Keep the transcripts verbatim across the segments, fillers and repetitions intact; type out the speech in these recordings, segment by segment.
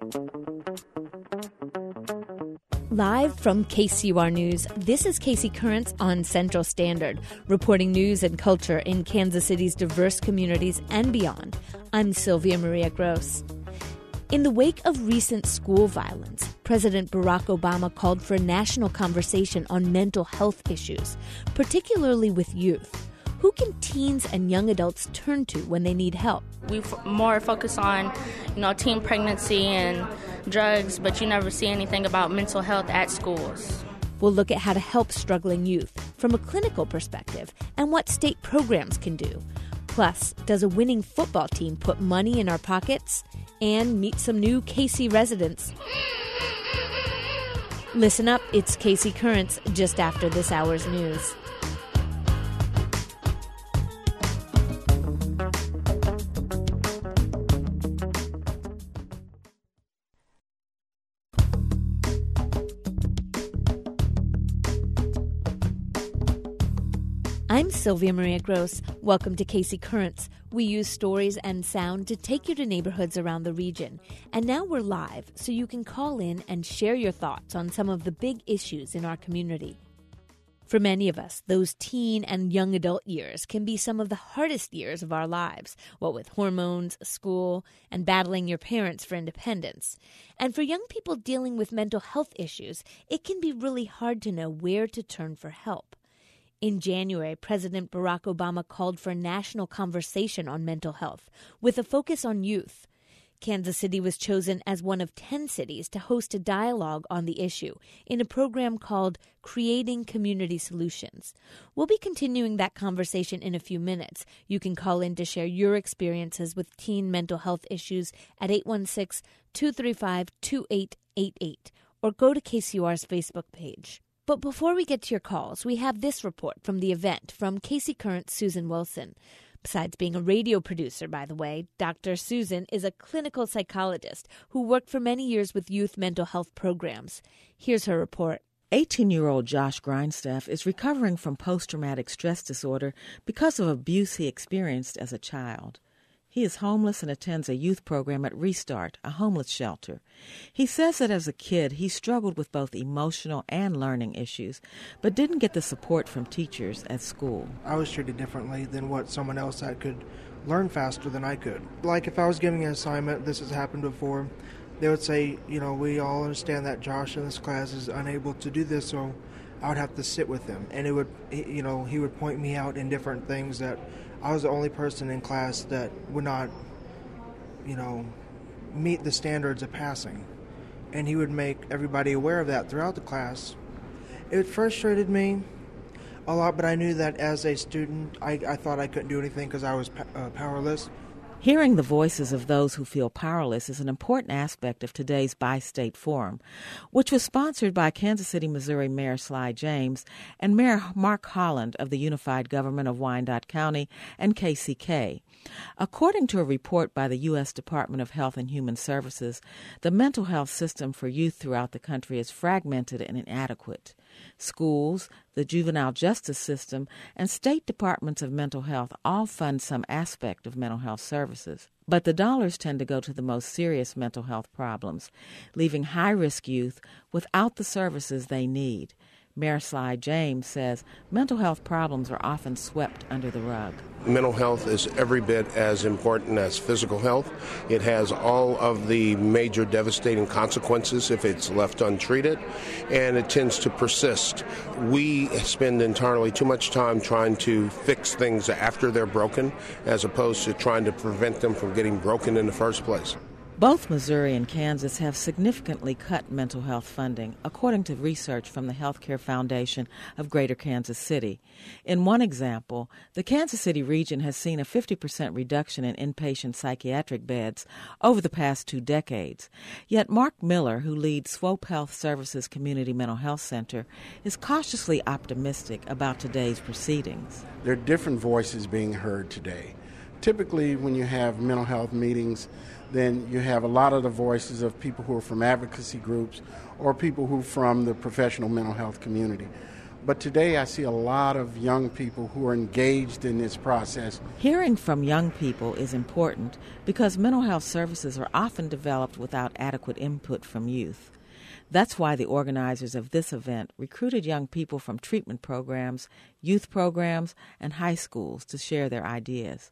Live from K C U R News, this is Casey Currents on Central Standard, reporting news and culture in Kansas City's diverse communities and beyond. I'm Sylvia Maria Gross. In the wake of recent school violence, President Barack Obama called for a national conversation on mental health issues, particularly with youth. Who can teens and young adults turn to when they need help? We f- more focus on, you know, teen pregnancy and drugs, but you never see anything about mental health at schools. We'll look at how to help struggling youth from a clinical perspective and what state programs can do. Plus, does a winning football team put money in our pockets? And meet some new K C residents. Listen up, it's Casey Currents just after this hour's news. I'm Sylvia Maria Gross. Welcome to K C Currents. We use stories and sound to take you to neighborhoods around the region. And now we're live, so you can call in and share your thoughts on some of the big issues in our community. For many of us, those teen and young adult years can be some of the hardest years of our lives, what with hormones, school, and battling your parents for independence. And for young people dealing with mental health issues, it can be really hard to know where to turn for help. In January, President Barack Obama called for a national conversation on mental health, with a focus on youth. Kansas City was chosen as one of ten cities to host a dialogue on the issue in a program called Creating Community Solutions. We'll be continuing that conversation in a few minutes. You can call in to share your experiences with teen mental health issues at eight one six, two three five, two eight eight eight or go to K C U R's Facebook page. But before we get to your calls, we have this report from the event from K C Currents' Susan Wilson. Besides being a radio producer, by the way, Doctor Susan is a clinical psychologist who worked for many years with youth mental health programs. Here's her report. eighteen-year-old Josh Grindstaff is recovering from post-traumatic stress disorder because of abuse he experienced as a child. He is homeless and attends a youth program at Restart, a homeless shelter. He says that as a kid, he struggled with both emotional and learning issues, but didn't get the support from teachers at school. I was treated differently than what someone else that could learn faster than I could. Like if I was giving an assignment, this has happened before, they would say, you know, we all understand that Josh in this class is unable to do this, so I would have to sit with him. And it would, you know, he would point me out in different things that I was the only person in class that would not, you know, meet the standards of passing. And he would make everybody aware of that throughout the class. It frustrated me a lot, but I knew that as a student, I, I thought I couldn't do anything because I was uh, powerless. Hearing the voices of those who feel powerless is an important aspect of today's Bi-State Forum, which was sponsored by Kansas City, Missouri Mayor Sly James and Mayor Mark Holland of the Unified Government of Wyandotte County and K C K. According to a report by the U S Department of Health and Human Services, the mental health system for youth throughout the country is fragmented and inadequate. Schools, the juvenile justice system, and state departments of mental health all fund some aspect of mental health services. But the dollars tend to go to the most serious mental health problems, leaving high-risk youth without the services they need. Mayor Sly James says mental health problems are often swept under the rug. Mental health is every bit as important as physical health. It has all of the major devastating consequences if it's left untreated, and it tends to persist. We spend entirely too much time trying to fix things after they're broken, as opposed to trying to prevent them from getting broken in the first place. Both Missouri and Kansas have significantly cut mental health funding, according to research from the Healthcare Foundation of Greater Kansas City. In one example, the Kansas City region has seen a fifty percent reduction in inpatient psychiatric beds over the past two decades. Yet Mark Miller, who leads Swope Health Services Community Mental Health Center, is cautiously optimistic about today's proceedings. There are different voices being heard today. Typically, when you have mental health meetings, then you have a lot of the voices of people who are from advocacy groups or people who are from the professional mental health community. But today I see a lot of young people who are engaged in this process. Hearing from young people is important because mental health services are often developed without adequate input from youth. That's why the organizers of this event recruited young people from treatment programs, youth programs, and high schools to share their ideas.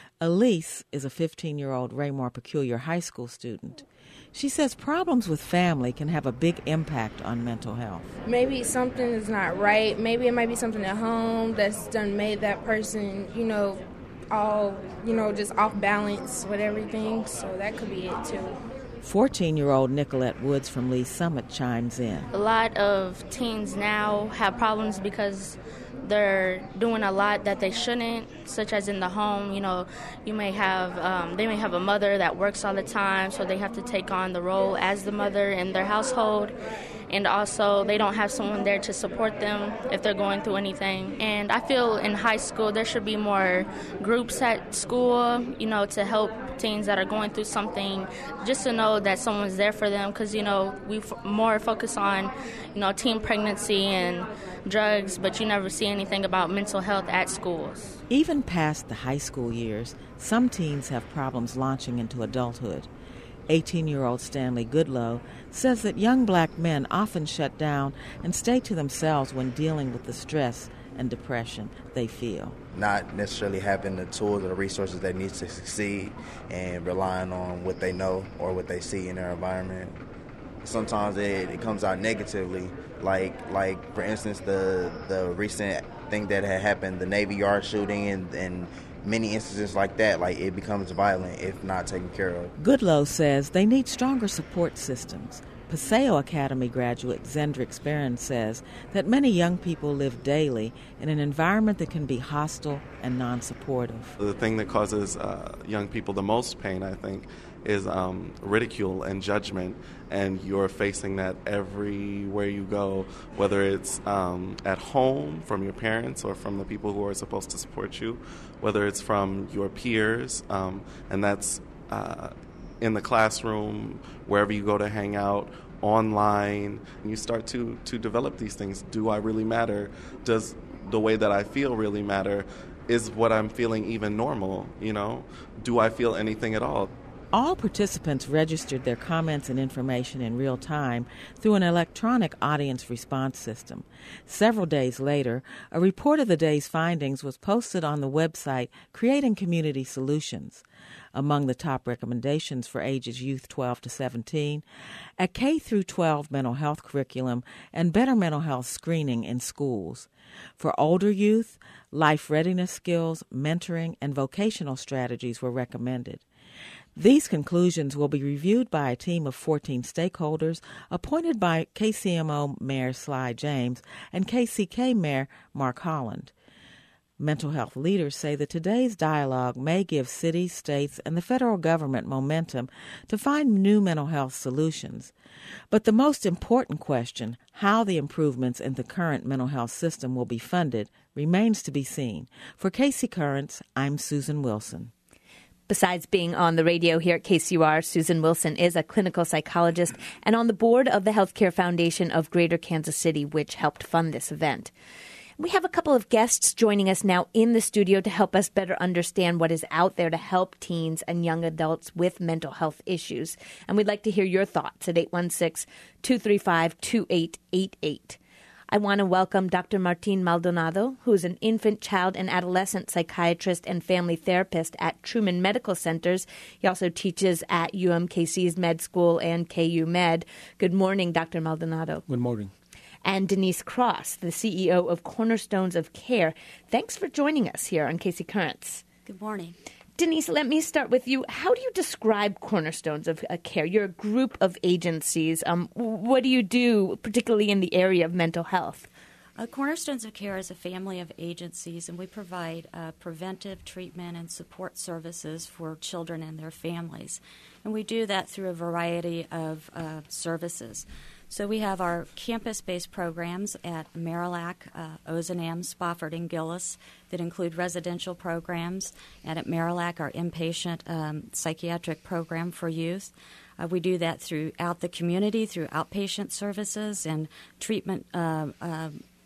Elise is a fifteen-year-old Raymore Peculiar High School student. She says problems with family can have a big impact on mental health. Maybe something is not right. Maybe it might be something at home that's done made that person, you know, all, you know, just off balance with everything. So that could be it, too. fourteen-year-old Nicolette Woods from Lee Summit chimes in. A lot of teens now have problems because they're doing a lot that they shouldn't, such as in the home. You know, you may have, um, they may have a mother that works all the time, so they have to take on the role as the mother in their household. And also, they don't have someone there to support them if they're going through anything. And I feel in high school there should be more groups at school, you know, to help teens that are going through something, just to know that someone's there for them. Because, you know, we f- more focus on, you know, teen pregnancy and drugs, but you never see anything about mental health at schools. Even past the high school years, some teens have problems launching into adulthood. eighteen-year-old Stanley Goodlow says that young black men often shut down and stay to themselves when dealing with the stress and depression they feel. Not necessarily having the tools or the resources they need to succeed and relying on what they know or what they see in their environment. Sometimes it, it comes out negatively, like like for instance the the recent thing that had happened, the Navy Yard shooting, and, and many instances like that, like it becomes violent if not taken care of. Goodlow says they need stronger support systems. Paseo Academy graduate Zendrix Barron says that many young people live daily in an environment that can be hostile and non-supportive. The thing that causes uh, young people the most pain, I think, is um, ridicule and judgment, and you're facing that everywhere you go, whether it's um, at home from your parents or from the people who are supposed to support you, whether it's from your peers, um, and that's uh, in the classroom, wherever you go to hang out, online, and you start to, to develop these things. Do I really matter? Does the way that I feel really matter? Is what I'm feeling even normal, you know? Do I feel anything at all? All participants registered their comments and information in real time through an electronic audience response system. Several days later, a report of the day's findings was posted on the website Creating Community Solutions. Among the top recommendations for ages youth twelve to seventeen, a K through twelve mental health curriculum and better mental health screening in schools. For older youth, life readiness skills, mentoring, and vocational strategies were recommended. These conclusions will be reviewed by a team of fourteen stakeholders appointed by K C M O Mayor Sly James and K C K Mayor Mark Holland. Mental health leaders say that today's dialogue may give cities, states, and the federal government momentum to find new mental health solutions. But the most important question, how the improvements in the current mental health system will be funded, remains to be seen. For K C Currents, I'm Susan Wilson. Besides being on the radio here at K C U R, Susan Wilson is a clinical psychologist and on the board of the Healthcare Foundation of Greater Kansas City, which helped fund this event. We have a couple of guests joining us now in the studio to help us better understand what is out there to help teens and young adults with mental health issues. And we'd like to hear your thoughts at eight one six, two three five, two eight eight eight. I want to welcome Doctor Martin Maldonado, who is an infant, child, and adolescent psychiatrist and family therapist at Truman Medical Centers. He also teaches at U M K C's Med School and K U Med. Good morning, Doctor Maldonado. Good morning. And Denise Cross, the C E O of Cornerstones of Care. Thanks for joining us here on K C Currents. Good morning. Denise, let me start with you. How do you describe Cornerstones of Care? You're a group of agencies. Um, what do you do, particularly in the area of mental health? Uh, Cornerstones of Care is a family of agencies, and we provide uh, preventive treatment and support services for children and their families. And we do that through a variety of uh, services. So we have our campus-based programs at Marillac, uh, Ozanam, Spofford, and Gillis that include residential programs, and at Marillac, our inpatient um, psychiatric program for youth. Uh, we do that throughout the community through outpatient services and treatment uh, uh,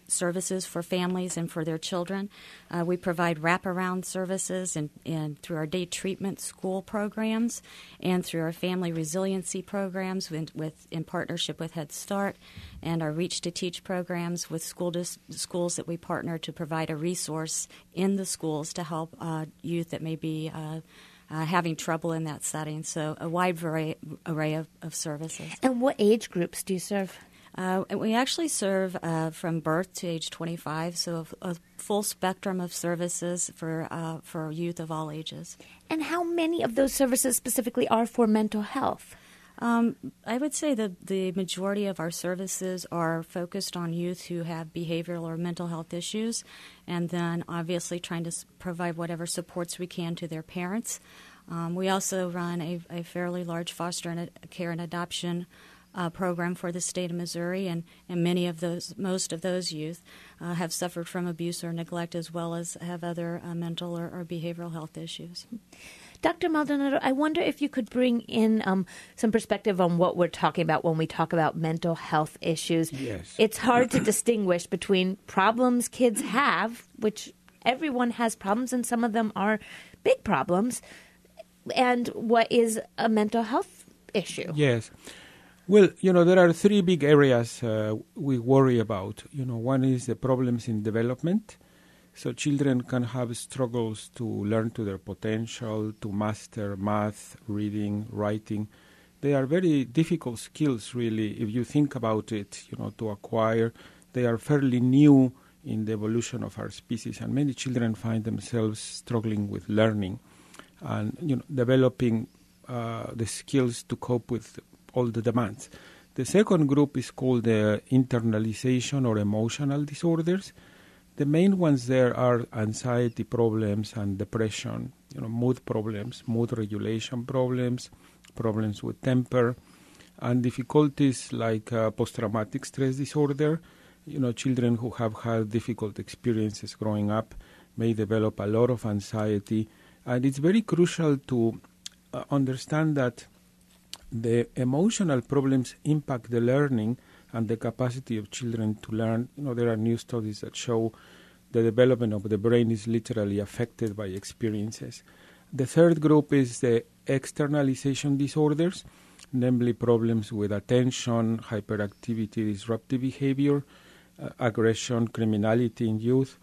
services for families and for their children. Uh, we provide wraparound services and, and through our day treatment school programs and through our family resiliency programs with, with in partnership with Head Start, and our Reach to Teach programs with school dis- schools that we partner to provide a resource in the schools to help uh, youth that may be uh, uh, having trouble in that setting. So a wide array, array of, of services. And what age groups do you serve? Uh, we actually serve uh, from birth to age twenty-five, so a, a full spectrum of services for uh, for youth of all ages. And how many of those services specifically are for mental health? Um, I would say that the majority of our services are focused on youth who have behavioral or mental health issues, and then obviously trying to s- provide whatever supports we can to their parents. Um, we also run a, a fairly large foster and a, care and adoption Uh, program for the state of Missouri, and, and many of those, most of those youth uh, have suffered from abuse or neglect, as well as have other uh, mental or, or behavioral health issues. Doctor Maldonado, I wonder if you could bring in um, some perspective on what we're talking about when we talk about mental health issues. Yes. It's hard to distinguish between problems kids have, which everyone has problems, and some of them are big problems, and what is a mental health issue. Yes. Well, you know, there are three big areas uh, we worry about. You know, one is the problems in development. So children can have struggles to learn to their potential, to master math, reading, writing. They are very difficult skills, really, if you think about it, you know, to acquire. They are fairly new in the evolution of our species, and many children find themselves struggling with learning and, you know, developing uh, the skills to cope with all the demands. The second group is called the internalization or emotional disorders. The main ones there are anxiety problems and depression, you know, mood problems, mood regulation problems, problems with temper, and difficulties like uh, post-traumatic stress disorder. You know, children who have had difficult experiences growing up may develop a lot of anxiety, and it's very crucial to uh, understand that the emotional problems impact the learning and the capacity of children to learn. You know, there are new studies that show the development of the brain is literally affected by experiences. The third group is the externalization disorders, namely problems with attention, hyperactivity, disruptive behavior, uh, aggression, criminality in youth.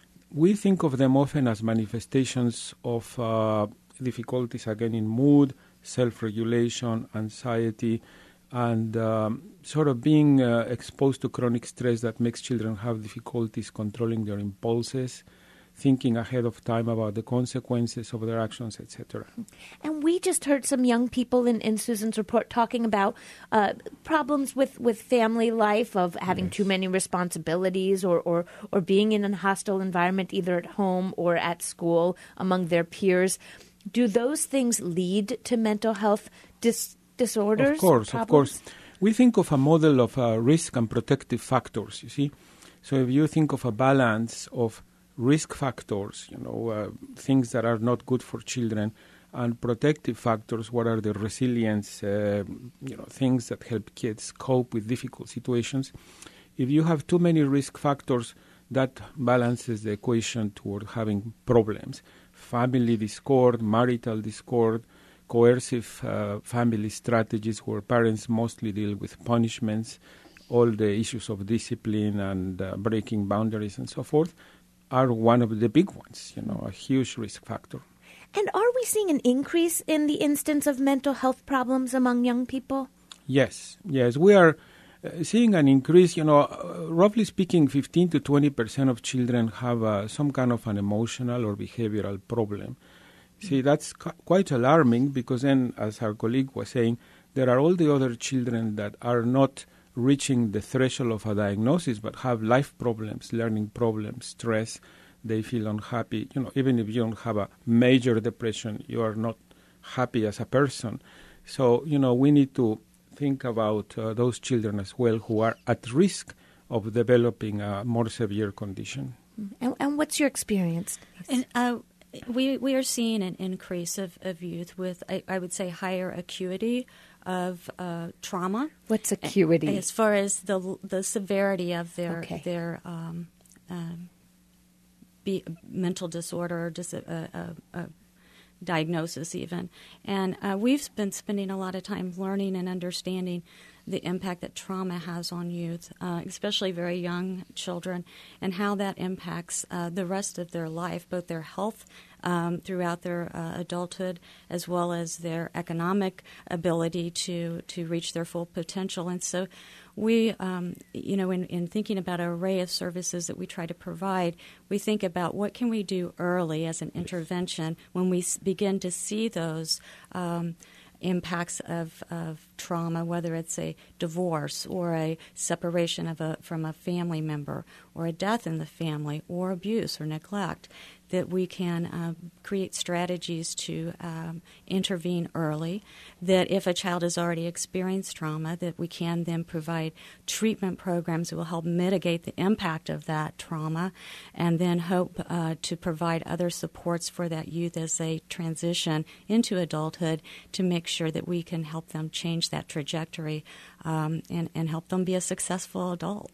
We think of them often as manifestations of uh, difficulties, again, in mood, self-regulation, anxiety, and um, sort of being uh, exposed to chronic stress that makes children have difficulties controlling their impulses, thinking ahead of time about the consequences of their actions, et cetera. And we just heard some young people in, in Susan's report talking about uh, problems with, with family life, of having yes. too many responsibilities, or, or, or being in a hostile environment, either at home or at school among their peers. Do those things lead to mental health dis- disorders? Of course, problems? of course. We think of a model of uh, risk and protective factors, you see. So if you think of a balance of risk factors, you know, uh, things that are not good for children, and protective factors, what are the resilience, uh, you know, things that help kids cope with difficult situations. If you have too many risk factors, that balances the equation toward having problems. Family discord, marital discord, coercive uh, family strategies where parents mostly deal with punishments, all the issues of discipline and uh, breaking boundaries and so forth are one of the big ones, you know, a huge risk factor. And are we seeing an increase in the instance of mental health problems among young people? Yes, yes, we are uh, seeing an increase. You know, uh, roughly speaking, fifteen to twenty percent of children have uh, some kind of an emotional or behavioral problem. See, that's cu- quite alarming, because then, as our colleague was saying, there are all the other children that are not reaching the threshold of a diagnosis but have life problems, learning problems, stress. They feel unhappy. You know, even if you don't have a major depression, you are not happy as a person. So, you know, we need to think about uh, those children as well who are at risk of developing a more severe condition. And, and what's your experience? And uh, we we are seeing an increase of, of youth with, I, I would say, higher acuity of uh, trauma. What's acuity? As far as the the severity of their okay. their um, um, be, mental disorder or dis- a, a, a diagnosis even. And uh, we've been spending a lot of time learning and understanding the impact that trauma has on youth, uh, especially very young children, and how that impacts uh, the rest of their life, both their health um, throughout their uh, adulthood, as well as their economic ability to, to reach their full potential. And so we, um, you know, in, in thinking about an array of services that we try to provide, we think about what can we do early as an intervention when we s- begin to see those um impacts of, of trauma, whether it's a divorce or a separation of a, from a family member or a death in the family or abuse or neglect, that we can uh, create strategies to um, intervene early, that if a child has already experienced trauma, that we can then provide treatment programs that will help mitigate the impact of that trauma, and then hope uh, to provide other supports for that youth as they transition into adulthood to make sure that we can help them change that trajectory um, and, and help them be a successful adult.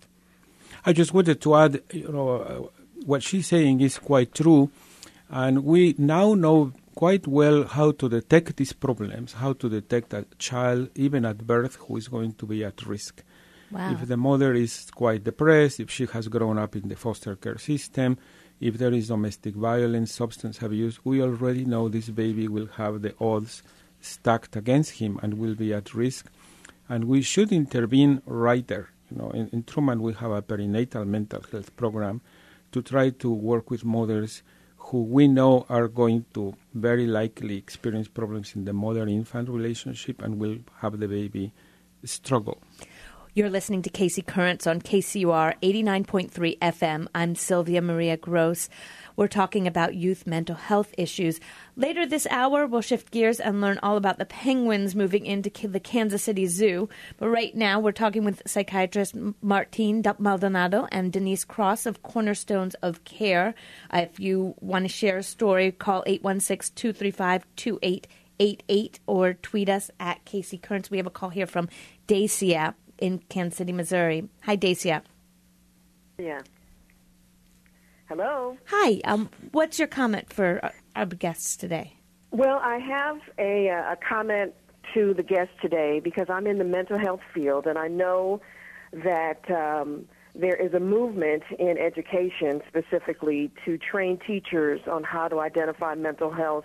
I just wanted to add, you know, uh, what she's saying is quite true, and we now know quite well how to detect these problems, how to detect a child, even at birth, who is going to be at risk. Wow. If the mother is quite depressed, if she has grown up in the foster care system, if there is domestic violence, substance abuse, we already know this baby will have the odds stacked against him and will be at risk, and we should intervene right there. You know, in, in Truman we have a perinatal mental health program to try to work with mothers who we know are going to very likely experience problems in the mother-infant relationship and will have the baby struggle. You're listening to Casey Currents on K C U R eighty-nine point three F M. I'm Sylvia Maria Gross. We're talking about youth mental health issues. Later this hour, we'll shift gears and learn all about the penguins moving into the Kansas City Zoo. But right now, we're talking with psychiatrist Martine Maldonado and Denise Cross of Cornerstones of Care. Uh, if you want to share a story, call eight one six, two three five, two eight eight eight or tweet us at Casey Currents. We have a call here from Dacia in Kansas City, Missouri. Hi, Dacia. Yeah. Hello. Hi. Um, what's your comment for our, our guests today? Well, I have a, a comment to the guest today because I'm in the mental health field, and I know that um, there is a movement in education specifically to train teachers on how to identify mental health,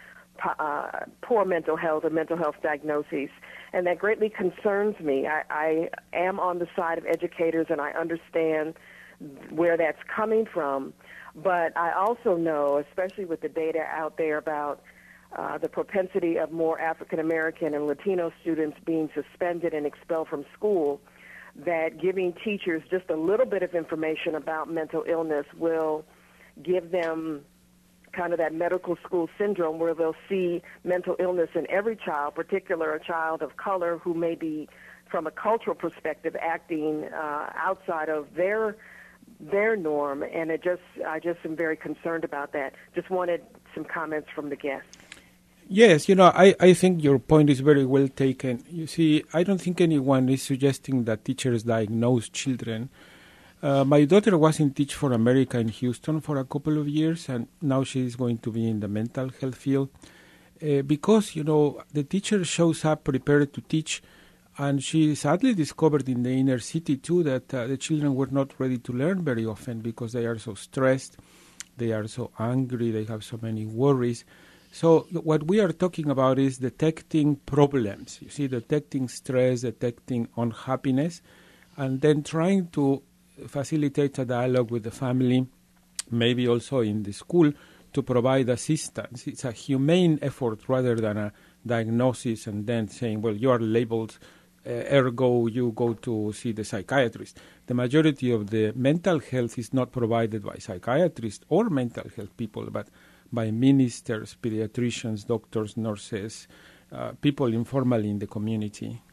uh, poor mental health or mental health diagnoses, and that greatly concerns me. I, I am on the side of educators, and I understand where that's coming from, but I also know, especially with the data out there about uh, the propensity of more African American and Latino students being suspended and expelled from school, that giving teachers just a little bit of information about mental illness will give them kind of that medical school syndrome where they'll see mental illness in every child, particularly a child of color who may be, from a cultural perspective, acting uh, outside of their their norm, and it just I just am very concerned about that. Just wanted some comments from the guest. Yes, you know, I, I think your point is very well taken. You see, I don't think anyone is suggesting that teachers diagnose children. Uh, my daughter was in Teach for America in Houston for a couple of years, and now she is going to be in the mental health field. Uh, because, you know, the teacher shows up prepared to teach, and she sadly discovered in the inner city, too, that uh, the children were not ready to learn very often because they are so stressed, they are so angry, they have so many worries. So what we are talking about is detecting problems, you see, detecting stress, detecting unhappiness, and then trying to facilitate a dialogue with the family, maybe also in the school, to provide assistance. It's a humane effort rather than a diagnosis and then saying, well, you are labeled, Uh, ergo you go to see the psychiatrist. The majority of the mental health is not provided by psychiatrists or mental health people, but by ministers, pediatricians, doctors, nurses, uh, people informally in the community.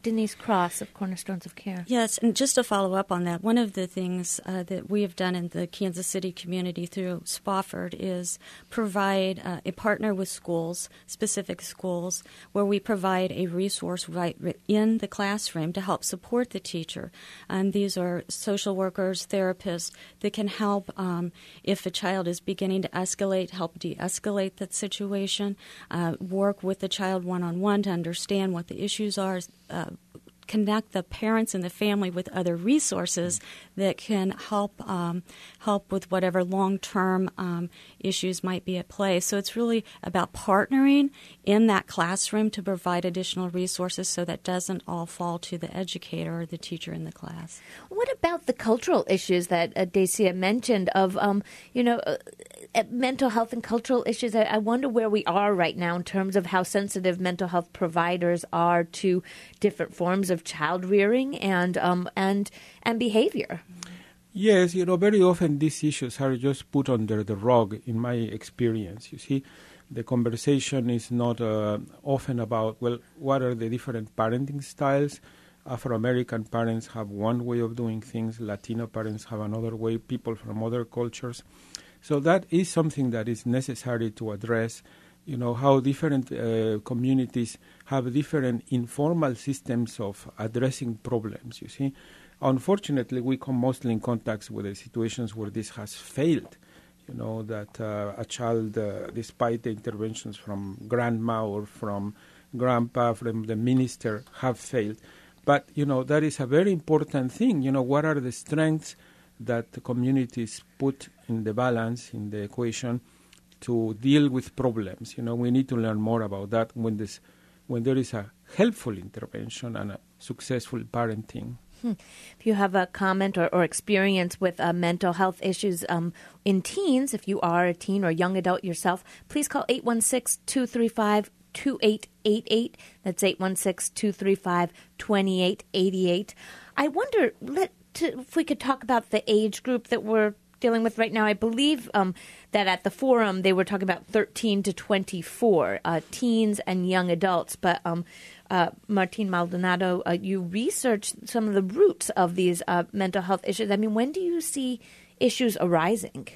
Denise Cross of Cornerstones of Care. Yes, and just to follow up on that, one of the things uh, that we have done in the Kansas City community through Spofford is provide uh, a partner with schools, specific schools, where we provide a resource right in the classroom to help support the teacher. And these are social workers, therapists that can help um, if a child is beginning to escalate, help de-escalate that situation, uh, work with the child one-on-one to understand what the issues are, uh, connect the parents and the family with other resources that can help um, help with whatever long-term um, issues might be at play. So it's really about partnering in that classroom to provide additional resources so that doesn't all fall to the educator or the teacher in the class. What about the cultural issues that uh, Dacia mentioned of, um, you know, uh, mental health and cultural issues? I, I wonder where we are right now in terms of how sensitive mental health providers are to different forms of child rearing and um, and and behavior. Yes, you know, very often these issues are just put under the rug, in my experience. You see, the conversation is not uh, often about, well, what are the different parenting styles? Afro-American parents have one way of doing things, Latino parents have another way, people from other cultures. So that is something that is necessary to address, you know, how different uh, communities have different informal systems of addressing problems, you see. Unfortunately, we come mostly in contact with the situations where this has failed, you know, that uh, a child, uh, despite the interventions from grandma or from grandpa, from the minister, have failed. But, you know, that is a very important thing. You know, what are the strengths that the communities put in the balance, in the equation, to deal with problems? You know, we need to learn more about that when this, when there is a helpful intervention and a successful parenting. Hmm. If you have a comment or, or experience with uh, mental health issues um, in teens, if you are a teen or young adult yourself, please call eight one six, two three five, two eight eight eight. That's eight one six, two three five, two eight eight eight. I wonder let, to, if we could talk about the age group that we're dealing with right now. I believe um, that at the forum they were talking about thirteen to twenty-four, uh, teens and young adults. But um, uh, Martin Maldonado, uh, you researched some of the roots of these uh, mental health issues. I mean, when do you see issues arising?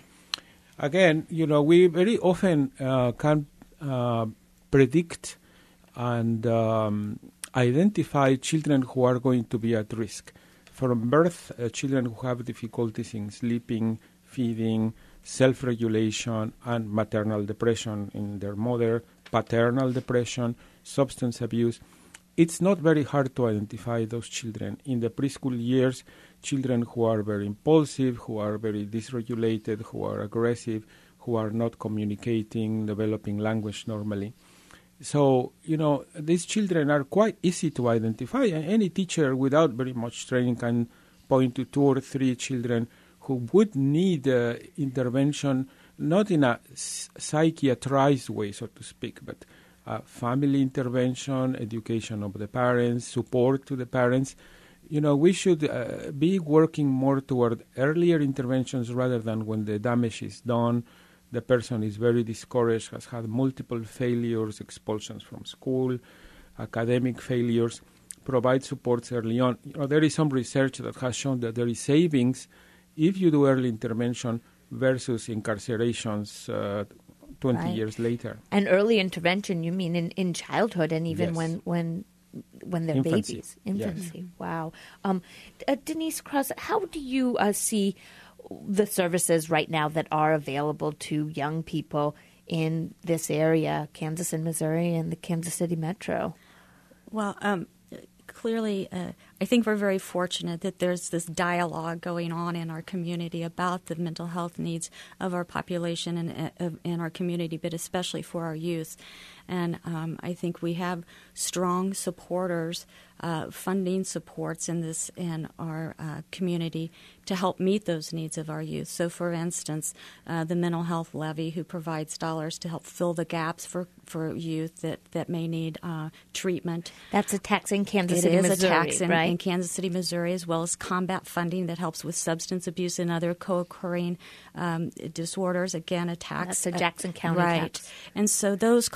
Again, you know, we very often uh, can uh, predict and um, identify children who are going to be at risk. From birth, uh, children who have difficulties in sleeping, feeding, self-regulation, and maternal depression in their mother, paternal depression, substance abuse. It's not very hard to identify those children. In the preschool years, children who are very impulsive, who are very dysregulated, who are aggressive, who are not communicating, developing language normally. So, you know, these children are quite easy to identify. And any teacher without very much training can point to two or three children who would need uh, intervention, not in a psychiatrized way, so to speak, but uh, family intervention, education of the parents, support to the parents. You know, we should uh, be working more toward earlier interventions rather than when the damage is done. The person is very discouraged, has had multiple failures, expulsions from school, academic failures. Provide supports early on. You know, there is some research that has shown that there is savings if you do early intervention versus incarcerations uh, twenty right. years later. And early intervention, you mean in, in childhood and even yes. when, when when they're Infancy. babies. Infancy. Yes. Wow. Um, uh, Denise Cross, how do you uh, see the services right now that are available to young people in this area, Kansas and Missouri and the Kansas City Metro? Well, um, clearly, uh, I think we're very fortunate that there's this dialogue going on in our community about the mental health needs of our population and uh, in our community, but especially for our youth. And um, I think we have strong supporters, uh, funding supports in this in our uh, community to help meet those needs of our youth. So, for instance, uh, the mental health levy, who provides dollars to help fill the gaps for, for youth that, that may need uh, treatment. That's a tax in Kansas it City, is Missouri, a tax in, right? in Kansas City, Missouri, as well as combat funding that helps with substance abuse and other co-occurring um, disorders. Again, a tax. That's a Jackson County right. tax. And so those kinds of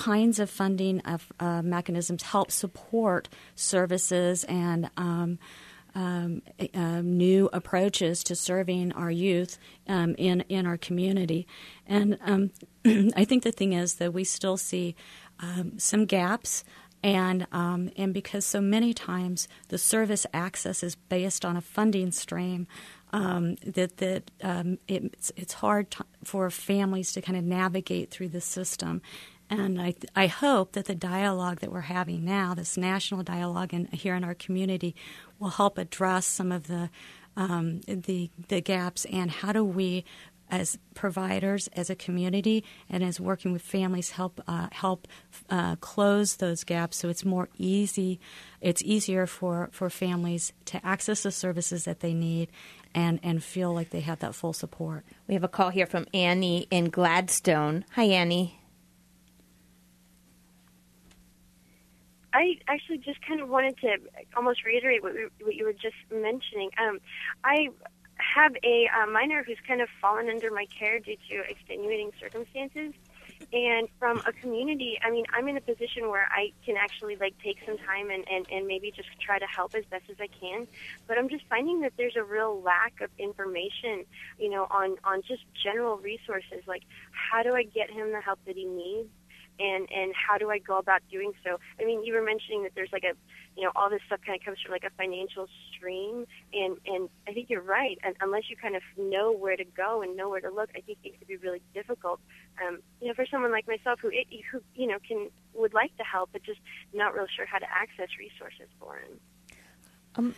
of funding of, uh, mechanisms help support services and um, um, uh, new approaches to serving our youth um, in, in our community. And um, I think the thing is that we still see um, some gaps. And um, and because so many times the service access is based on a funding stream, um, that that um, it, it's it's hard to, for families to kind of navigate through the system. And I I hope that the dialogue that we're having now, this national dialogue in, here in our community, will help address some of the um, the the gaps and how do we, as providers, as a community, and as working with families, help uh, help uh, close those gaps so it's more easy, it's easier for, for families to access the services that they need and, and feel like they have that full support. We have a call here from Annie in Gladstone. Hi, Annie. I actually just kind of wanted to almost reiterate what, we, what you were just mentioning. Um, I have a uh, minor who's kind of fallen under my care due to extenuating circumstances. And from a community, I mean, I'm in a position where I can actually, like, take some time and, and, and maybe just try to help as best as I can. But I'm just finding that there's a real lack of information, you know, on, on just general resources. Like, how do I get him the help that he needs? And, and how do I go about doing so? I mean, you were mentioning that there's like a, you know, all this stuff kind of comes from like a financial stream. And, and I think you're right. And unless you kind of know where to go and know where to look, I think it could be really difficult. Um, you know, for someone like myself who, who, you know, can, would like to help, but just not real sure how to access resources for him. Um,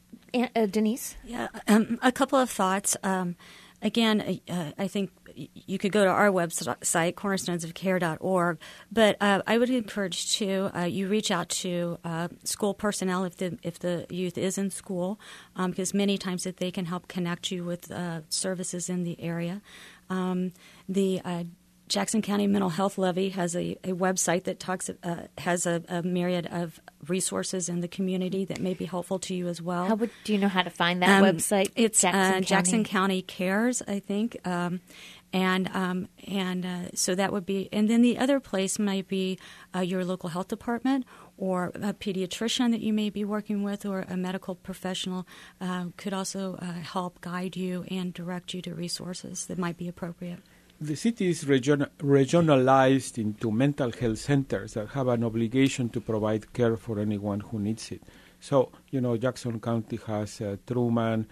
uh, Denise? Yeah, um, a couple of thoughts. Um, Again, uh, I think you could go to our website, cornerstones of care dot org, but uh, I would encourage, too, uh, you reach out to uh, school personnel if the if the youth is in school, um, because many times that they can help connect you with uh, services in the area. Um, the uh, Jackson County Mental Health Levy has a, a website that talks uh, has a, a myriad of resources in the community that may be helpful to you as well. How would, do you know how to find that um, website? It's Jackson, uh, County. Jackson County Cares, I think, um, and um, and uh, so that would be. And then the other place might be uh, your local health department or a pediatrician that you may be working with, or a medical professional uh, could also uh, help guide you and direct you to resources that might be appropriate. The city is region, regionalized into mental health centers that have an obligation to provide care for anyone who needs it. So, you know, Jackson County has uh, Truman,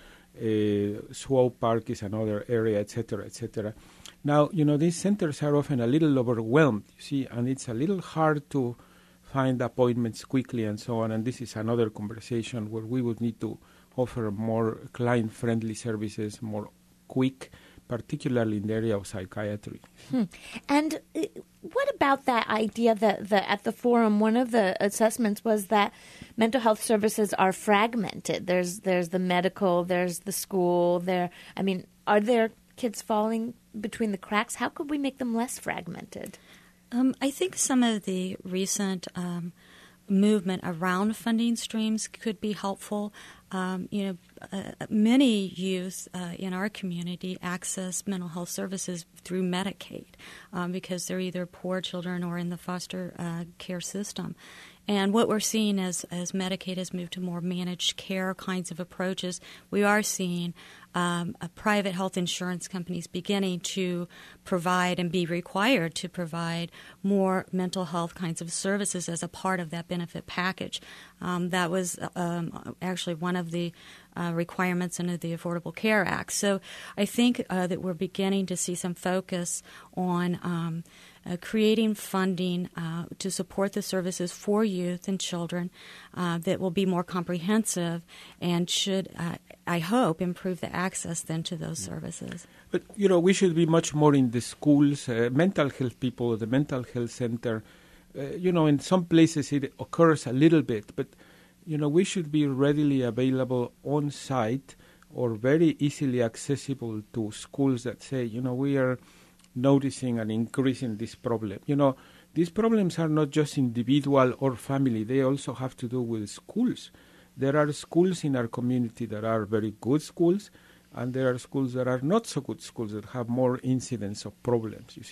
uh, Swope Park is another area, et cetera, et cetera. Now, you know, these centers are often a little overwhelmed, you see, and it's a little hard to find appointments quickly and so on. And this is another conversation where we would need to offer more client-friendly services, more quick, particularly in the area of psychiatry. Hmm. And uh, what about that idea that the, at the forum, one of the assessments was that mental health services are fragmented. There's there's the medical, there's the school. There, I mean, are there kids falling between the cracks? How could we make them less fragmented? Um, I think some of the recent um, movement around funding streams could be helpful. Um, you know, uh, many youth uh, in our community access mental health services through Medicaid um, because they're either poor children or in the foster uh, care system. And what we're seeing as, as Medicaid has moved to more managed care kinds of approaches, we are seeing um, a private health insurance companies beginning to provide and be required to provide more mental health kinds of services as a part of that benefit package. Um, that was um, actually one of the uh, requirements under the Affordable Care Act. So I think uh, that we're beginning to see some focus on um, Uh, creating funding uh, to support the services for youth and children uh, that will be more comprehensive and should, uh, I hope, improve the access then to those services. But, you know, we should be much more in the schools, uh, mental health people, the mental health center. Uh, you know, in some places it occurs a little bit, but, you know, we should be readily available on site or very easily accessible to schools that say, you know, we are noticing an increase in this problem. You know, these problems are not just individual or family. They also have to do with schools. There are schools in our community that are very good schools, and there are schools that are not so good schools that have more incidents of problems, you see.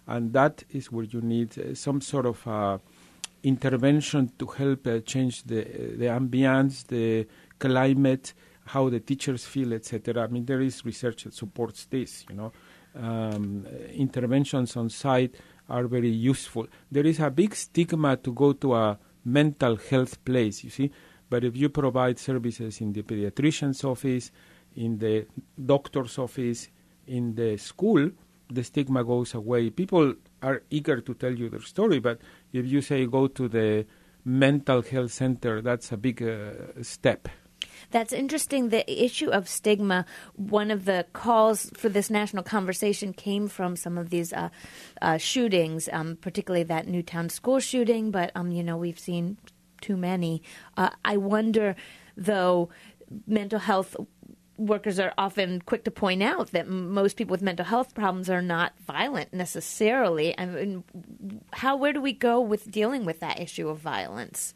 And that is where you need uh, some sort of uh, intervention to help uh, change the uh, the ambience, the climate, how the teachers feel, et cetera. I mean, there is research that supports this, you know. Um, interventions on site are very useful. There is a big stigma to go to a mental health place, you see. But if you provide services in the pediatrician's office, in the doctor's office, in the school, the stigma goes away. People are eager to tell you their story, but if you say go to the mental health center, that's a big uh, step. That's interesting. The issue of stigma, one of the calls for this national conversation came from some of these uh, uh, shootings, um, particularly that Newtown school shooting, but, um, you know, we've seen too many. Uh, I wonder, though, mental health workers are often quick to point out that most people with mental health problems are not violent necessarily. I mean, how, where do we go with dealing with that issue of violence?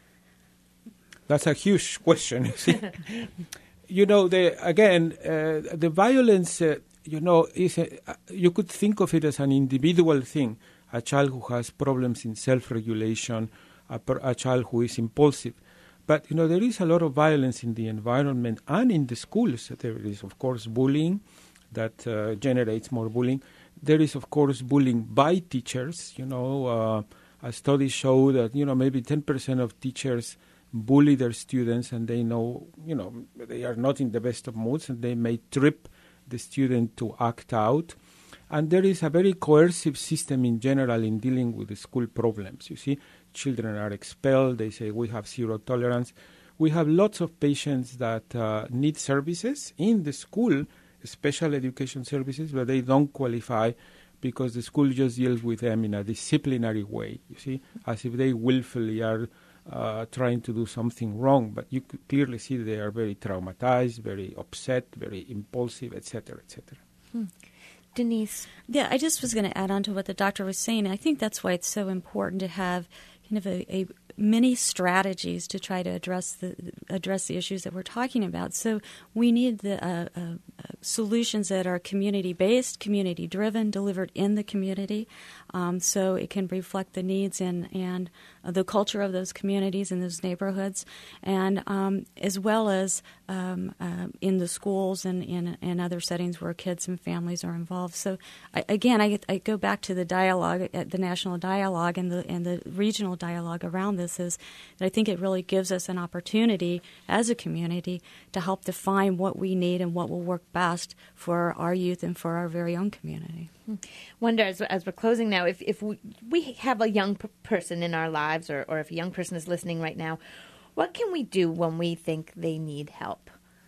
That's a huge question. You see, you know, the, again, uh, the violence, uh, you know, is a, uh, you could think of it as an individual thing. A child who has problems in self-regulation, a, per, a child who is impulsive. But, you know, there is a lot of violence in the environment and in the schools. There is, of course, bullying that uh, generates more bullying. There is, of course, bullying by teachers. You know, uh, a study showed that, you know, maybe ten percent of teachers bully their students, and they know, you know, they are not in the best of moods, and they may trip the student to act out. And there is a very coercive system in general in dealing with the school problems. You see, children are expelled. They say we have zero tolerance. We have lots of patients that uh, need services in the school, special education services, but they don't qualify because the school just deals with them in a disciplinary way, you see, as if they willfully are uh, trying to do something wrong. But you could clearly see they are very traumatized, very upset, very impulsive, et cetera, et cetera. Hmm. Denise? Yeah, I just was going to add on to what the doctor was saying. I think that's why it's so important to have kind of a, a many strategies to try to address the address the issues that we're talking about. So we need the uh, uh, solutions that are community-based, community-driven, delivered in the community, um, so it can reflect the needs and, and uh, the culture of those communities and those neighborhoods, and um, as well as um, uh, in the schools and in and other settings where kids and families are involved. So I, again, I, I go back to the dialogue, the national dialogue and the and the regional dialogue around this. Is that I think it really gives us an opportunity as a community to help define what we need and what will work best for our youth and for our very own community. Wonder, as, as we're closing now, if, if we, we have a young p- person in our lives, or, or if a young person is listening right now, what can we do when we think they need help?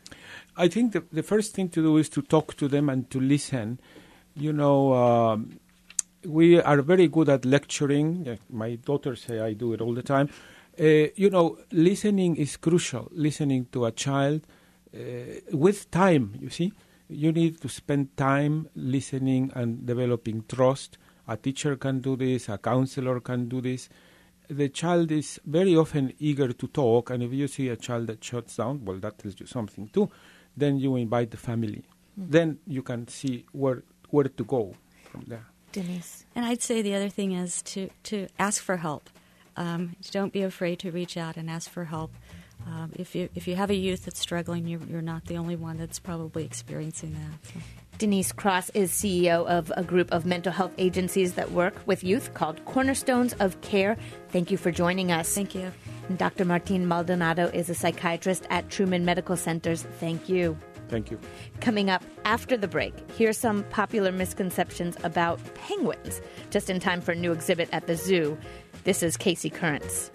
I think the, the first thing to do is to talk to them and to listen. You know, um, we are very good at lecturing. My daughters say I do it all the time. Uh, you know, listening is crucial. Listening to a child uh, with time, you see. You need to spend time listening and developing trust. A teacher can do this. A counselor can do this. The child is very often eager to talk, and if you see a child that shuts down, well, that tells you something too. Then you invite the family. Mm-hmm. Then you can see where where to go from there. Denise. And I'd say the other thing is to, to ask for help. Um, don't be afraid to reach out and ask for help. Um, if you if you have a youth that's struggling, you're, you're not the only one that's probably experiencing that. So. Denise Cross is C E O of a group of mental health agencies that work with youth called Cornerstones of Care. Thank you for joining us. Thank you. And Doctor Martin Maldonado is a psychiatrist at Truman Medical Centers. Thank you. Thank you. Coming up after the break, here's some popular misconceptions about penguins, just in time for a new exhibit at the zoo. This is Casey Currents.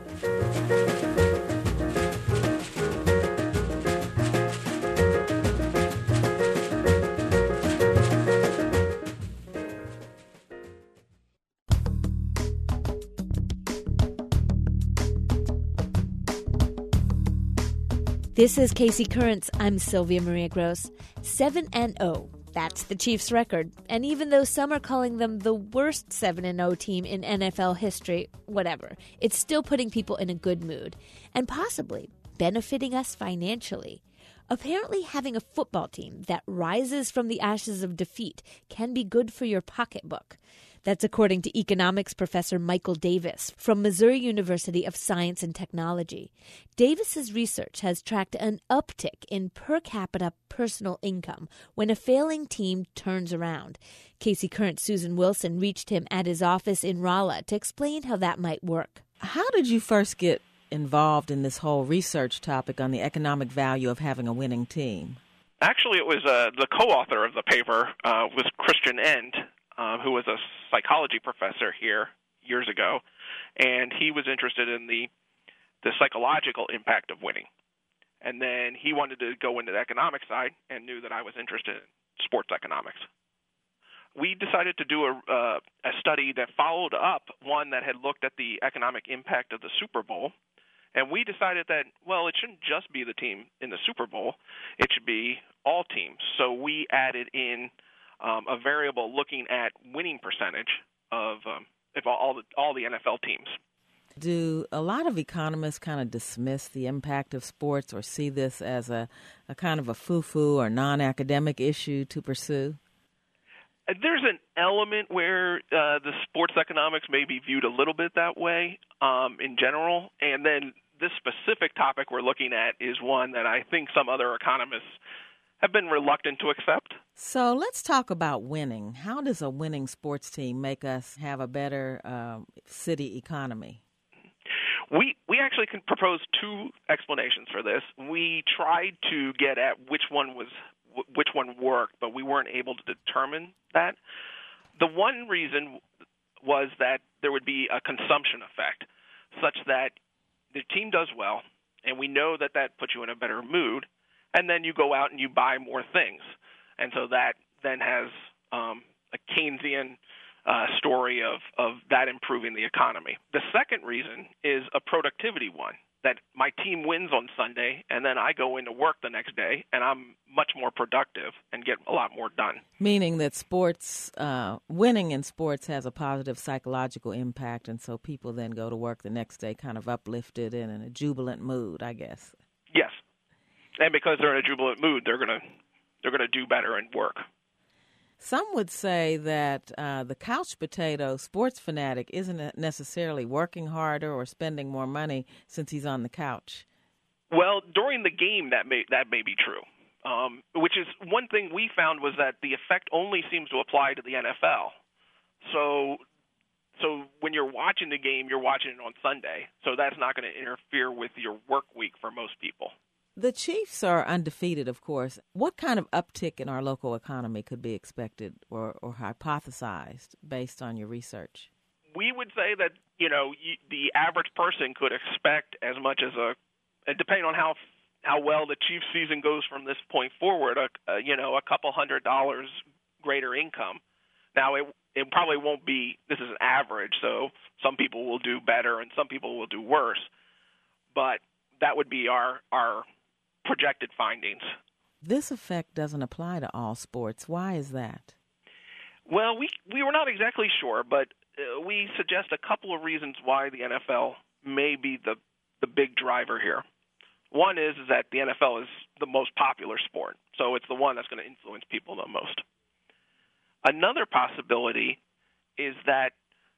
This is Casey Currents. I'm Sylvia Maria Gross. seven and oh. That's the Chiefs' record. And even though some are calling them the worst seven and oh team in N F L history, whatever, it's still putting people in a good mood and possibly benefiting us financially. Apparently, having a football team that rises from the ashes of defeat can be good for your pocketbook. That's according to economics professor Michael Davis from Missouri University of Science and Technology. Davis's research has tracked an uptick in per capita personal income when a failing team turns around. Casey Current's Susan Wilson reached him at his office in Rolla to explain how that might work. How did you first get involved in this whole research topic on the economic value of having a winning team? Actually, it was uh, the co-author of the paper uh, was Christian End, uh, who was a psychology professor here years ago, and he was interested in the the psychological impact of winning. And then he wanted to go into the economic side and knew that I was interested in sports economics. We decided to do a, uh, a study that followed up one that had looked at the economic impact of the Super Bowl. And we decided that, well, it shouldn't just be the team in the Super Bowl. It should be all teams. So we added in um, a variable looking at winning percentage of um, if all, all, the, all the N F L teams. Do a lot of economists kind of dismiss the impact of sports or see this as a, a kind of a foo-foo or non-academic issue to pursue? There's an element where uh, the sports economics may be viewed a little bit that way um, in general, and then this specific topic we're looking at is one that I think some other economists have been reluctant to accept. So let's talk about winning. How does a winning sports team make us have a better uh, city economy? We we actually can propose two explanations for this. We tried to get at which one was which one worked, but we weren't able to determine that. The one reason was that there would be a consumption effect, such that the team does well, and we know that that puts you in a better mood, and then you go out and you buy more things. And so that then has um, a Keynesian uh, story of, of that improving the economy. The second reason is a productivity one, that my team wins on Sunday, and then I go into work the next day, and I'm much more productive and get a lot more done. Meaning that sports, uh, winning in sports has a positive psychological impact, and so people then go to work the next day kind of uplifted and in a jubilant mood, I guess. Yes. And because they're in a jubilant mood, they're going to they're going to do better and work. Some would say that uh, the couch potato sports fanatic isn't necessarily working harder or spending more money since he's on the couch. Well, during the game, that may that may be true, um, which is one thing we found was that the effect only seems to apply to the N F L. So, so when you're watching the game, you're watching it on Sunday, so that's not going to interfere with your work week for most people. The Chiefs are undefeated, of course. What kind of uptick in our local economy could be expected or, or hypothesized based on your research? We would say that, you know, the average person could expect as much as a, depending on how how well the Chiefs season goes from this point forward, a, a, you know, a couple hundred dollars greater income. Now, it it probably won't be, this is an average, so some people will do better and some people will do worse. But that would be our our projected findings. This effect doesn't apply to all sports. Why is that? Well, we we were not exactly sure, but uh, we suggest a couple of reasons why the N F L may be the, the big driver here. One is, is that the N F L is the most popular sport, so it's the one that's going to influence people the most. Another possibility is that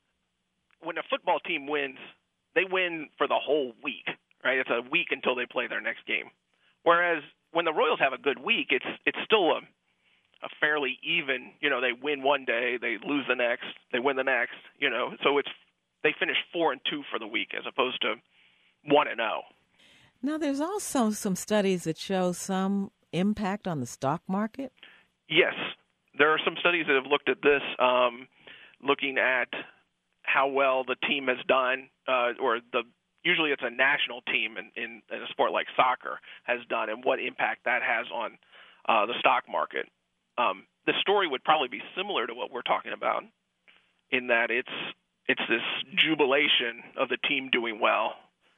when a football team wins, they win for the whole week, right? It's a week until they play their next game. Whereas when the Royals have a good week, it's it's still a a fairly even, you know, they win one day, they lose the next, they win the next, you know. So it's they finish four and two for the week as opposed to one and oh. Now, there's also some studies that show some impact on the stock market. Yes, there are some studies that have looked at this, um, looking at how well the team has done, uh, or the usually it's a national team in, in, in a sport like soccer has done, and what impact that has on uh, the stock market. Um, the story would probably be similar to what we're talking about, in that it's it's this jubilation of the team doing well,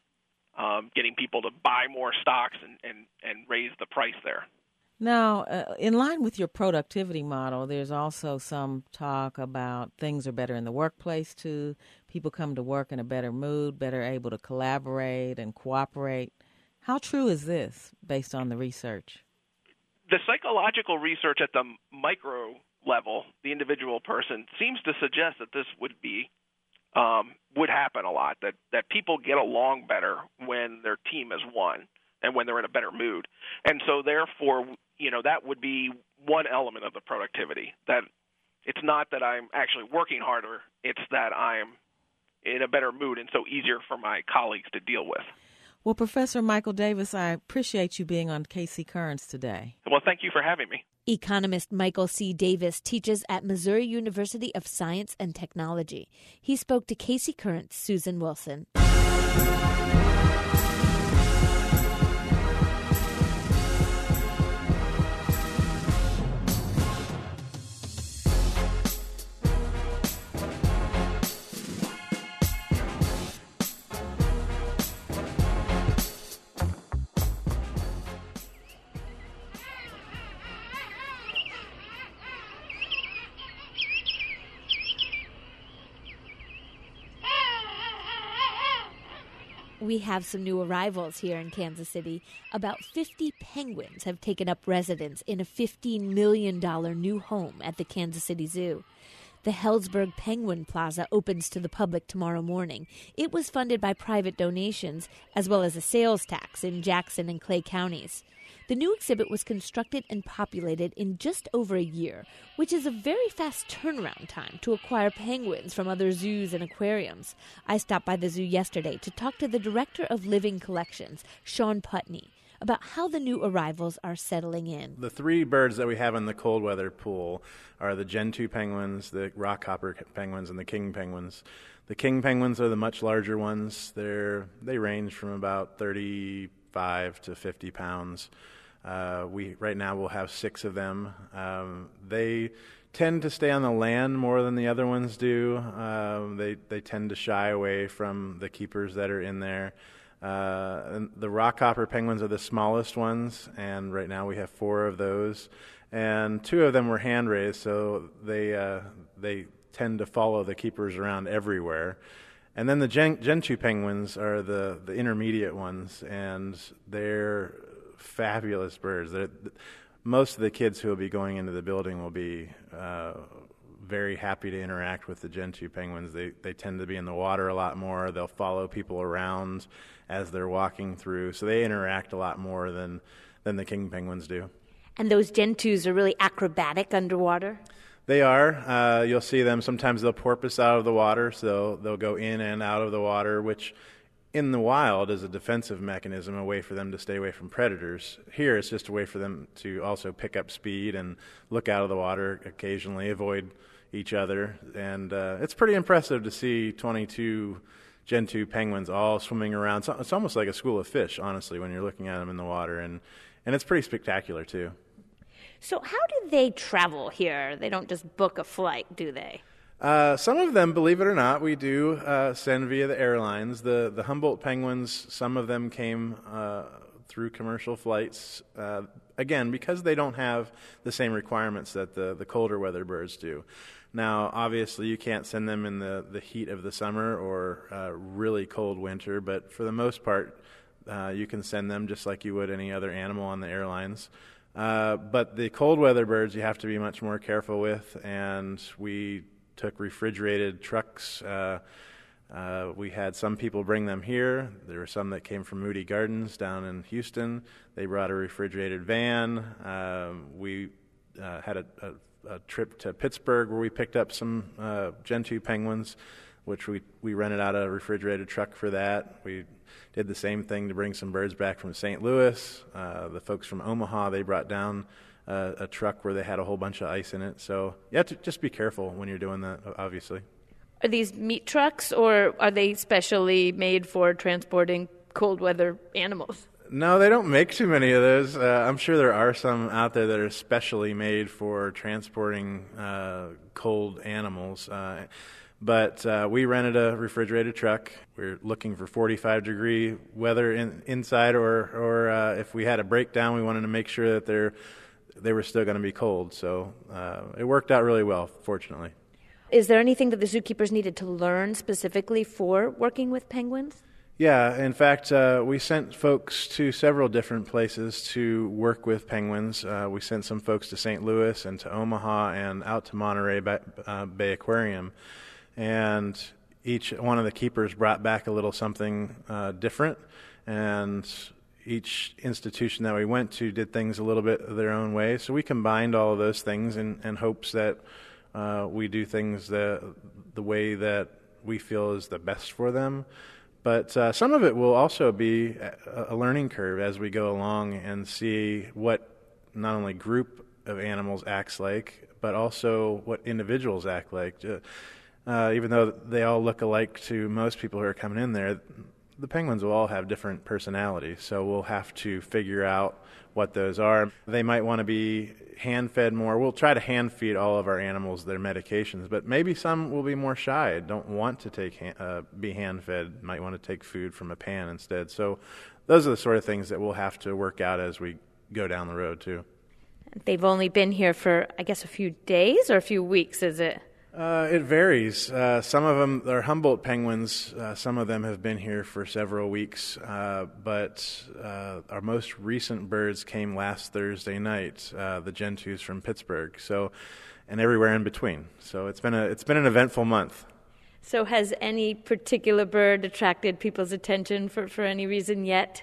um, getting people to buy more stocks and, and, and raise the price there. Now, uh, in line with your productivity model, there's also some talk about things are better in the workplace, too. People come to work in a better mood, better able to collaborate and cooperate. How true is this based on the research? The psychological research at the micro level, the individual person, seems to suggest that this would be um, would happen a lot, that, that people get along better when their team is won and when they're in a better mood. And so therefore, you know, that would be one element of the productivity, that it's not that I'm actually working harder, it's that I'm in a better mood and so easier for my colleagues to deal with. Well, Professor Michael Davis, I appreciate you being on K C Currents today. Well, thank you for having me. Economist Michael C. Davis teaches at Missouri University of Science and Technology. He spoke to K C Currents' Susan Wilson. We have some new arrivals here in Kansas City. About fifty penguins have taken up residence in a fifteen million dollars new home at the Kansas City Zoo. The Hellsberg Penguin Plaza opens to the public tomorrow morning. It was funded by private donations, as well as a sales tax in Jackson and Clay counties. The new exhibit was constructed and populated in just over a year, which is a very fast turnaround time to acquire penguins from other zoos and aquariums. I stopped by the zoo yesterday to talk to the director of Living Collections, Sean Putney, about how the new arrivals are settling in. The three birds that we have in the cold weather pool are the Gentoo penguins, the rockhopper penguins, and the king penguins. The king penguins are the much larger ones. They're they range from about thirty-five to fifty pounds. Uh, we right now we'll have six of them. Um, they tend to stay on the land more than the other ones do. Um, they they tend to shy away from the keepers that are in there. Uh, and the rockhopper penguins are the smallest ones, and right now we have four of those. And two of them were hand raised, so they uh, they tend to follow the keepers around everywhere. And then the Gen- Gentoo penguins are the, the intermediate ones, and they're fabulous birds. They're, most of the kids who will be going into the building will be uh, very happy to interact with the Gentoo penguins. They they tend to be in the water a lot more. They'll follow people around as they're walking through, so they interact a lot more than than the king penguins do. And those Gentoos are really acrobatic underwater? They are. Uh, you'll see them. Sometimes they'll porpoise out of the water, so they'll go in and out of the water, which in the wild is a defensive mechanism, a way for them to stay away from predators. Here it's just a way for them to also pick up speed and look out of the water occasionally, avoid each other. And uh, it's pretty impressive to see twenty-two Gentoo penguins all swimming around. It's almost like a school of fish, honestly, when you're looking at them in the water. And, and it's pretty spectacular, too. So how do they travel here? They don't just book a flight, do they? Uh, some of them, believe it or not, we do uh, send via the airlines. The the Humboldt penguins, some of them came uh, through commercial flights. Uh, again, because they don't have the same requirements that the, the colder weather birds do. Now, obviously, you can't send them in the, the heat of the summer or uh, really cold winter, but for the most part, uh, you can send them just like you would any other animal on the airlines. Uh, but the cold weather birds you have to be much more careful with, and we took refrigerated trucks. Uh, uh, we had some people bring them here. There were some that came from Moody Gardens down in Houston. They brought a refrigerated van. Um, we uh, had a, a, a trip to Pittsburgh where we picked up some uh, Gentoo penguins, which we, we rented out a refrigerated truck for that. We did the same thing to bring some birds back from Saint Louis. Uh, the folks from Omaha, they brought down uh, a truck where they had a whole bunch of ice in it. So you have to just be careful when you're doing that, obviously. Are these meat trucks, or are they specially made for transporting cold weather animals? No, they don't make too many of those. Uh, I'm sure there are some out there that are specially made for transporting uh, cold animals. Uh, But uh, we rented a refrigerated truck. We're looking for forty-five degree weather in, inside, or or uh, if we had a breakdown, we wanted to make sure that they're they were still going to be cold. So uh, it worked out really well, fortunately. Is there anything that the zookeepers needed to learn specifically for working with penguins? Yeah, in fact, uh, we sent folks to several different places to work with penguins. Uh, we sent some folks to Saint Louis and to Omaha and out to Monterey Bay, uh, Bay Aquarium. And each one of the keepers brought back a little something uh, different. And each institution that we went to did things a little bit their own way. So we combined all of those things in, in hopes that uh, we do things the, the way that we feel is the best for them. But uh, some of it will also be a, a learning curve as we go along and see what not only group of animals acts like, but also what individuals act like. Uh, uh, even though they all look alike to most people who are coming in there, the penguins will all have different personalities, so we'll have to figure out what those are. They might want to be hand-fed more. We'll try to hand-feed all of our animals their medications, but maybe some will be more shy, don't want to take uh, be hand-fed, might want to take food from a pan instead. So those are the sort of things that we'll have to work out as we go down the road, too. They've only been here for, I guess, a few days or a few weeks, is it? Uh, it varies. Uh, some of them are Humboldt penguins. Uh, some of them have been here for several weeks. Uh, but uh, our most recent birds came last Thursday night, uh, the gentoos from Pittsburgh. So, and everywhere in between. So it's been a it's been an eventful month. So has any particular bird attracted people's attention for, for any reason yet?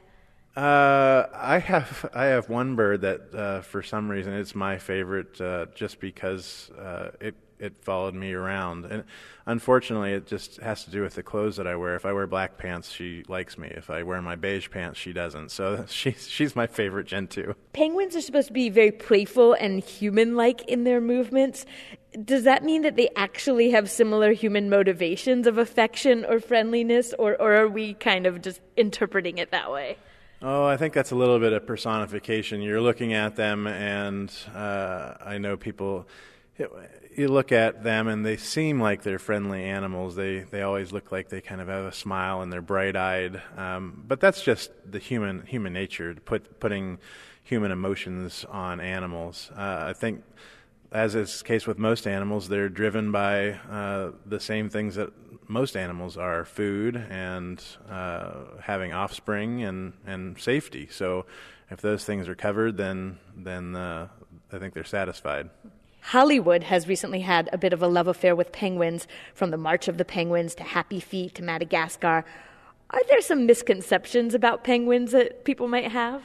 Uh, I have I have one bird that uh, for some reason it's my favorite, uh, just because uh, it. It followed me around. And unfortunately, it just has to do with the clothes that I wear. If I wear black pants, she likes me. If I wear my beige pants, she doesn't. So she's, she's my favorite gentoo. Penguins are supposed to be very playful and human-like in their movements. Does that mean that they actually have similar human motivations of affection or friendliness, or, or are we kind of just interpreting it that way? Oh, I think that's a little bit of personification. You're looking at them, and uh, I know people... You look at them and they seem like they're friendly animals. They they always look like they kind of have a smile and they're bright-eyed. Um, but that's just the human human nature, put, putting human emotions on animals. Uh, I think, as is the case with most animals, they're driven by uh, the same things that most animals are: food and uh, having offspring and, and safety. So if those things are covered, then then uh, I think they're satisfied. Hollywood has recently had a bit of a love affair with penguins, from the March of the Penguins to Happy Feet to Madagascar. Are there some misconceptions about penguins that people might have?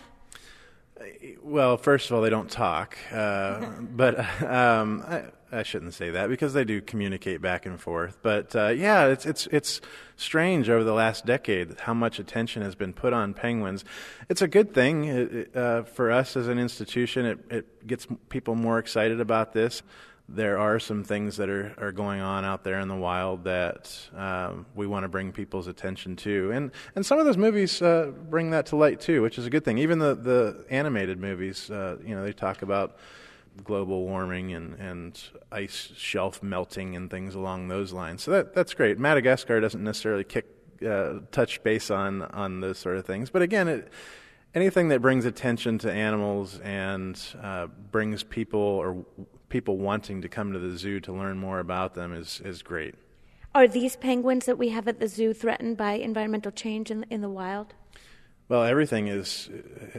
Well, first of all, they don't talk, uh, but um, I, I shouldn't say that because they do communicate back and forth. But uh, yeah, it's it's it's strange over the last decade how much attention has been put on penguins. It's a good thing it, uh, for us as an institution. It, it gets people more excited about this. There are some things that are, are going on out there in the wild that um, we want to bring people's attention to. And and some of those movies uh, bring that to light, too, which is a good thing. Even the, the animated movies, uh, you know, they talk about global warming and, and ice shelf melting and things along those lines. So that that's great. Madagascar doesn't necessarily kick uh, touch base on, on those sort of things. But again, it, anything that brings attention to animals and uh, brings people or people wanting to come to the zoo to learn more about them is, is great. Are these penguins that we have at the zoo threatened by environmental change in, in the wild? Well, everything is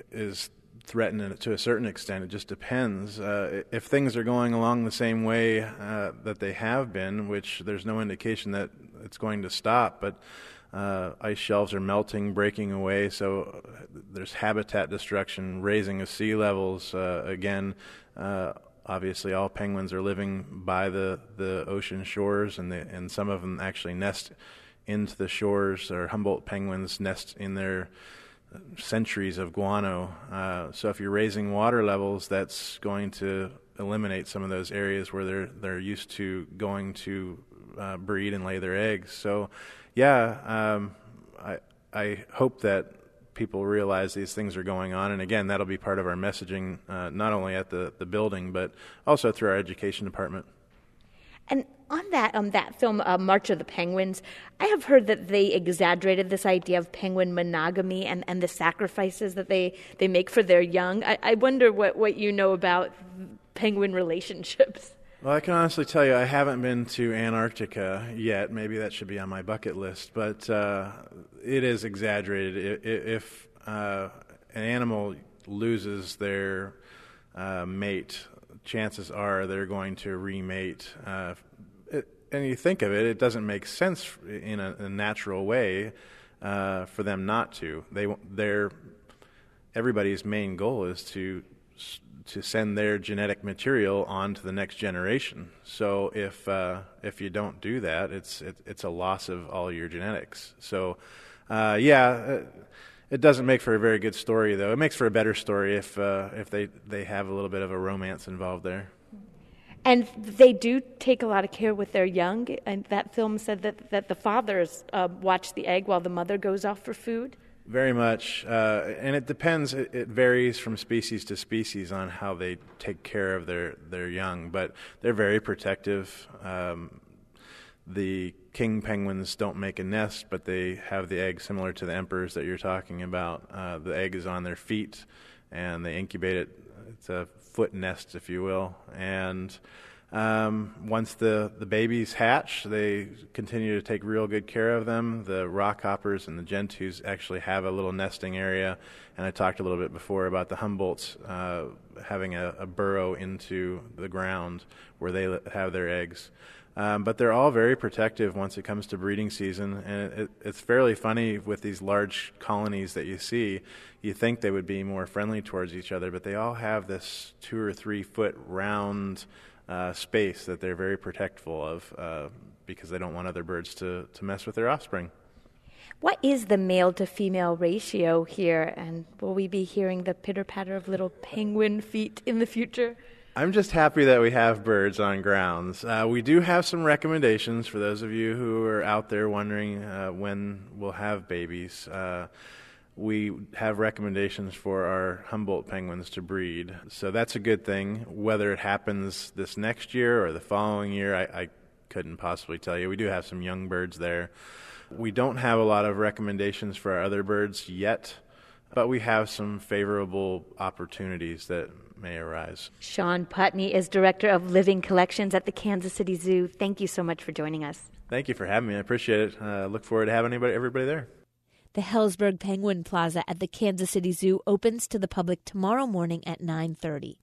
is threatened to a certain extent. It just depends. Uh, if things are going along the same way uh, that they have been, which there's no indication that it's going to stop, but uh, ice shelves are melting, breaking away, so there's habitat destruction, raising of sea levels. Uh, again, uh, obviously all penguins are living by the, the ocean shores, and, the, and some of them actually nest into the shores, or Humboldt penguins nest in their centuries of guano. Uh, so if you're raising water levels, that's going to eliminate some of those areas where they're they're used to going to uh, breed and lay their eggs. So, yeah, um, I I hope that people realize these things are going on, and again, that'll be part of our messaging, uh, not only at the, the building, but also through our education department. And on that, on that film, uh, March of the Penguins, I have heard that they exaggerated this idea of penguin monogamy and, and the sacrifices that they, they make for their young. I, I wonder what, what you know about penguin relationships. Well, I can honestly tell you I haven't been to Antarctica yet. Maybe that should be on my bucket list. But uh, it is exaggerated. If uh, an animal loses their uh, mate, chances are they're going to remate. Uh, it, and you think of it, it doesn't make sense in a, a natural way uh, for them not to. They, they're, everybody's main goal is to to send their genetic material on to the next generation. So if uh, if you don't do that, it's it, it's a loss of all your genetics. So uh, yeah, it, it doesn't make for a very good story, though. It makes for a better story if uh, if they, they have a little bit of a romance involved there. And they do take a lot of care with their young. And that film said that, that the fathers uh, watch the egg while the mother goes off for food. Very much, uh, and it depends. It, it varies from species to species on how they take care of their, their young, but they're very protective. Um, the king penguins don't make a nest, but they have the egg similar to the emperors that you're talking about. Uh, the egg is on their feet, and they incubate it. It's a foot nest, if you will, and Um, once the, the babies hatch, they continue to take real good care of them. The rockhoppers and the gentoos actually have a little nesting area, and I talked a little bit before about the Humboldts uh, having a, a burrow into the ground where they have their eggs. Um, but they're all very protective once it comes to breeding season, and it, it's fairly funny with these large colonies that you see. You think they would be more friendly towards each other, but they all have this two or three foot round Uh, space that they're very protectful of uh, because they don't want other birds to, to mess with their offspring. What is the male to female ratio here, and will we be hearing the pitter-patter of little penguin feet in the future? I'm just happy that we have birds on grounds. Uh, we do have some recommendations for those of you who are out there wondering uh, when we'll have babies. Uh, We have recommendations for our Humboldt penguins to breed, so that's a good thing. Whether it happens this next year or the following year, I, I couldn't possibly tell you. We do have some young birds there. We don't have a lot of recommendations for our other birds yet, but we have some favorable opportunities that may arise. Sean Putney is Director of Living Collections at the Kansas City Zoo. Thank you so much for joining us. Thank you for having me. I appreciate it. I uh, look forward to having anybody, everybody there. The Hellsberg Penguin Plaza at the Kansas City Zoo opens to the public tomorrow morning at nine thirty.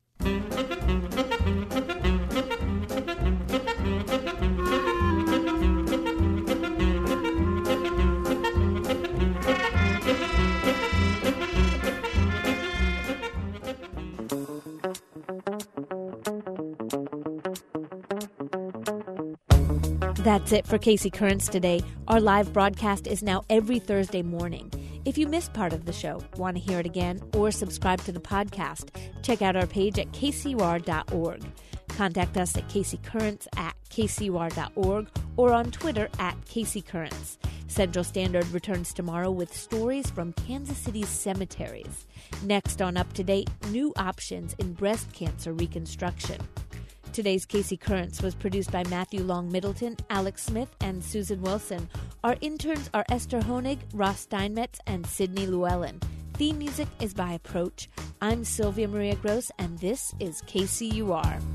That's it for Casey Currents today. Our live broadcast is now every Thursday morning. If you missed part of the show, want to hear it again, or subscribe to the podcast, check out our page at k c u r dot org. Contact us at caseycurrents at k c u r dot org or on Twitter at caseycurrents. Central Standard returns tomorrow with stories from Kansas City's cemeteries. Next on Up to Date, new options in breast cancer reconstruction. Today's Casey Currents was produced by Matthew Long Middleton, Alex Smith, and Susan Wilson. Our interns are Esther Honig, Ross Steinmetz, and Sydney Llewellyn. Theme music is by Approach. I'm Sylvia Maria Gross, and this is K C U R.